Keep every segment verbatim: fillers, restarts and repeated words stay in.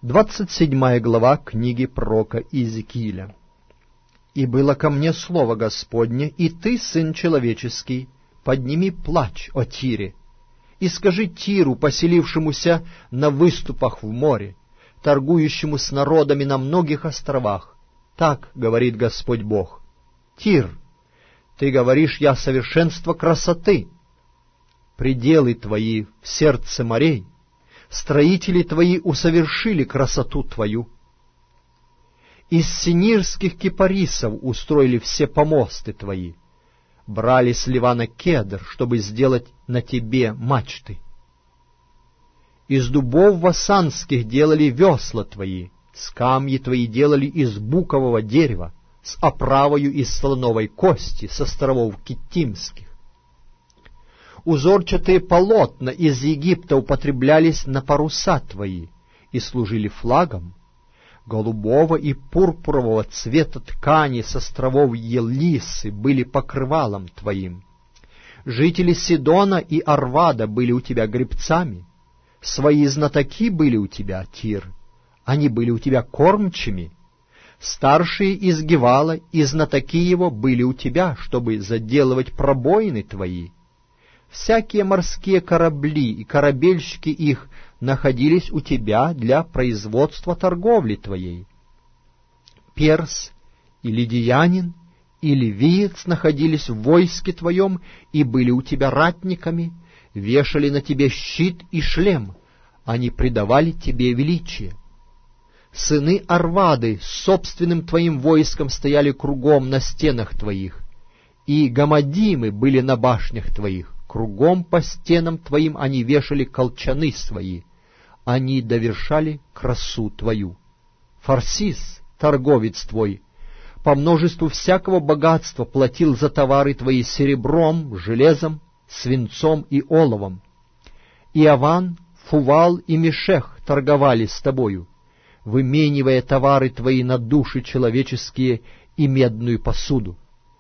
Двадцать седьмая глава книги пророка Иезекииля. «И было ко мне слово Господне, и ты, сын человеческий, подними плач о Тире, и скажи Тиру, поселившемуся на выступах в море, торгующему с народами на многих островах. Так говорит Господь Бог: Тир, ты говоришь, я совершенство красоты. Пределы твои в сердце морей, строители твои усовершили красоту твою. Из синирских кипарисов устроили все помосты твои, брали с Ливана кедр, чтобы сделать на тебе мачты. Из дубов васанских делали весла твои, скамьи твои делали из букового дерева, с оправою из слоновой кости, с островов Киттимских. Узорчатые полотна из Египта употреблялись на паруса твои и служили флагом. Голубого и пурпурового цвета ткани с островов Елисы были покрывалом твоим. Жители Сидона и Арвада были у тебя гребцами. Свои знатоки были у тебя, Тир, они были у тебя кормчими. Старшие из Гевала и знатоки его были у тебя, чтобы заделывать пробоины твои. Всякие морские корабли и корабельщики их находились у тебя для производства торговли твоей. Перс и лидиянин и ливиец находились в войске твоем и были у тебя ратниками, вешали на тебе щит и шлем, они придавали тебе величие. Сыны Арвады с собственным твоим войском стояли кругом на стенах твоих, и гамадимы были на башнях твоих. Кругом по стенам твоим они вешали колчаны свои, они довершали красу твою. Фарсис, торговец твой, по множеству всякого богатства платил за товары твои серебром, железом, свинцом и оловом. Иаван, Фувал и Мешех торговали с тобою, выменивая товары твои на души человеческие и медную посуду.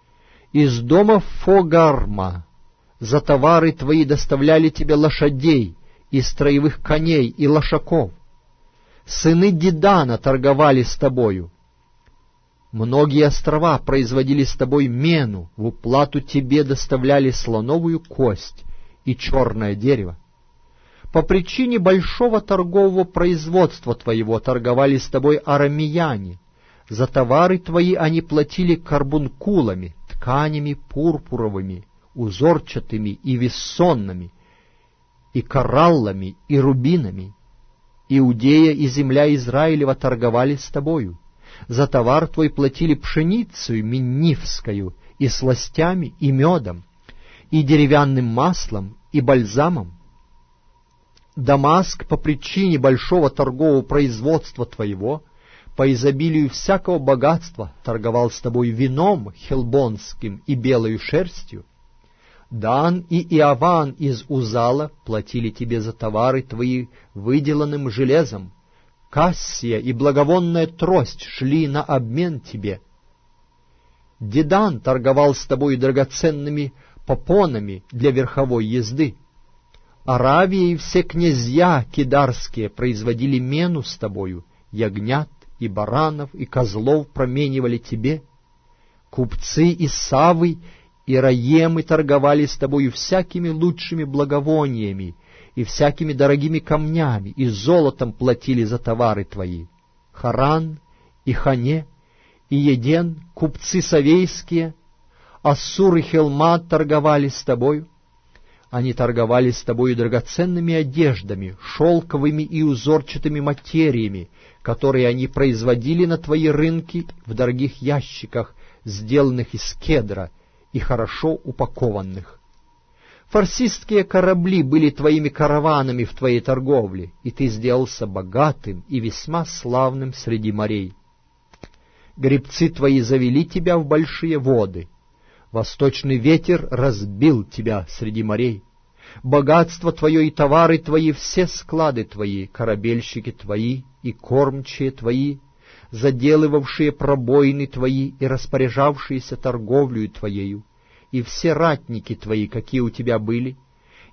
Из дома Фогарма за товары твои доставляли тебе лошадей, и строевых коней, и лошаков. Сыны Дидана торговали с тобою. Многие острова производили с тобой мену, в уплату тебе доставляли слоновую кость и черное дерево. По причине большого торгового производства твоего торговали с тобой арамеяне. За товары твои они платили карбункулами, тканями пурпуровыми, узорчатыми и вессонными, и кораллами, и рубинами. Иудея и земля Израилева торговали с тобою. За товар твой платили пшеницею миннифскую, и сластями, и медом, и деревянным маслом, и бальзамом. Дамаск по причине большого торгового производства твоего, по изобилию всякого богатства, торговал с тобой вином хелбонским и белою шерстью. Дан и Иаван из Узала платили тебе за товары твои выделанным железом. Кассия и благовонная трость шли на обмен тебе. Дедан торговал с тобой драгоценными попонами для верховой езды. Аравия и все князья кидарские производили мену с тобою, ягнят и баранов и козлов променивали тебе. Купцы из Савы и Раемы торговали с тобою всякими лучшими благовониями и всякими дорогими камнями, и золотом платили за товары твои. Харан и Хане и Еден, купцы савейские, Ассур и Хелмат торговали с тобою. Они торговали с тобою драгоценными одеждами, шелковыми и узорчатыми материями, которые они производили на твои рынки в дорогих ящиках, сделанных из кедра и хорошо упакованных. Фарсистские корабли были твоими караванами в твоей торговле, и ты сделался богатым и весьма славным среди морей. Гребцы твои завели тебя в большие воды, восточный ветер разбил тебя среди морей. Богатство твое и товары твои, все склады твои, корабельщики твои и кормчие твои, заделывавшие пробоины твои и распоряжавшиеся торговлею твоею, и все ратники твои, какие у тебя были,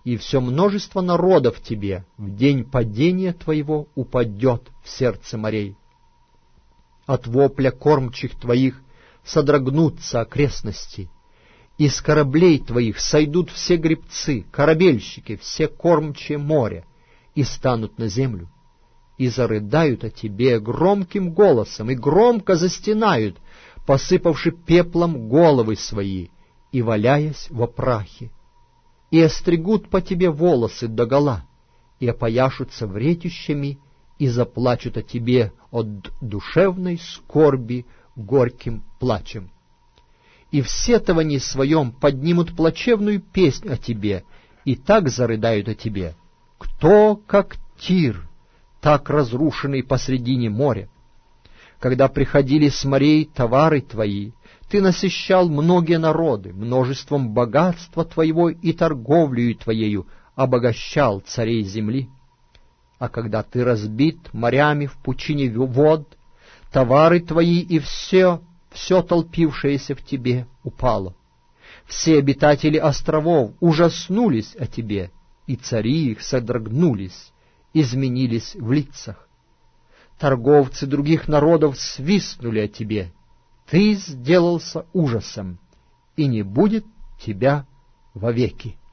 и все множество народов тебе в день падения твоего упадет в сердце морей. От вопля кормчих твоих содрогнутся окрестности, из кораблей твоих сойдут все гребцы, корабельщики, все кормчие моря, и станут на землю, и зарыдают о тебе громким голосом, и громко застенают, посыпавши пеплом головы свои и валяясь во прахе, и остригут по тебе волосы догола, и опояшутся вретищами, и заплачут о тебе от душевной скорби горьким плачем. И в сетовании своем поднимут плачевную песнь о тебе, и так зарыдают о тебе: кто, как Тир, так разрушенный посредине моря? Когда приходили с морей товары твои, ты насыщал многие народы, множеством богатства твоего и торговлею твоею обогащал царей земли. А когда ты разбит морями в пучине вод, товары твои и все, все толпившееся в тебе упало. Все обитатели островов ужаснулись о тебе, и цари их содрогнулись, изменились в лицах. Торговцы других народов свистнули о тебе. Ты сделался ужасом, и не будет тебя вовеки.